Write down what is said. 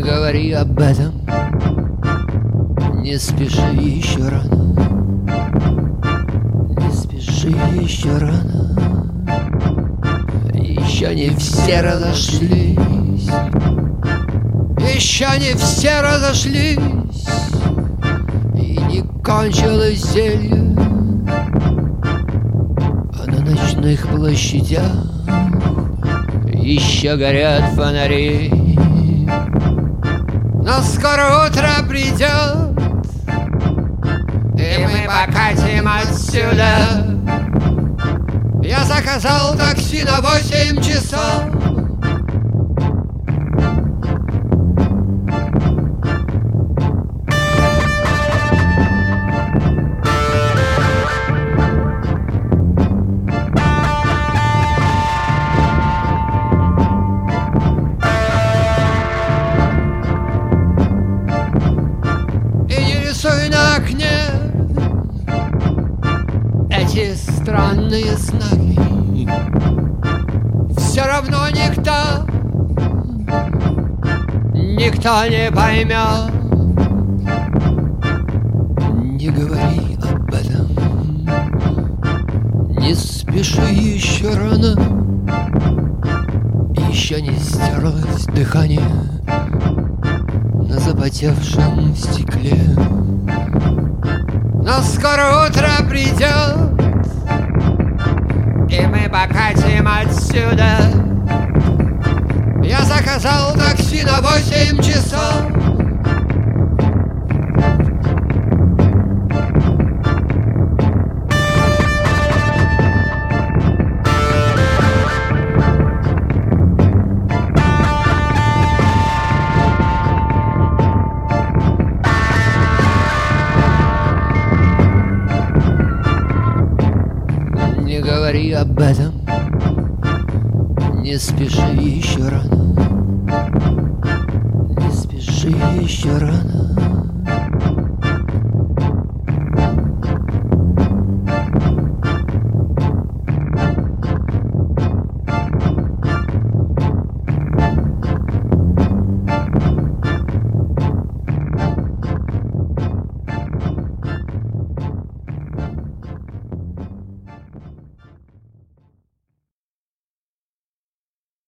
говори об этом, не спеши, еще рано. Не спеши, еще рано. Еще не все разошлись. Еще не все разошлись. И не кончилось зелье. А на ночных площадях еще горят фонари. Но скоро утро придет, и мы покатим отсюда. Я заказал такси на 8 часов. На окне эти странные знаки. Все равно никто не поймет. Не говори об этом, не спеши, еще рано. Еще не стерлось дыхание на запотевшем стекле. Но скоро утро придет, и мы покатим отсюда. Я заказал такси на 8 часов. Не говори об этом, не спеши, еще рано. Не спеши, еще рано.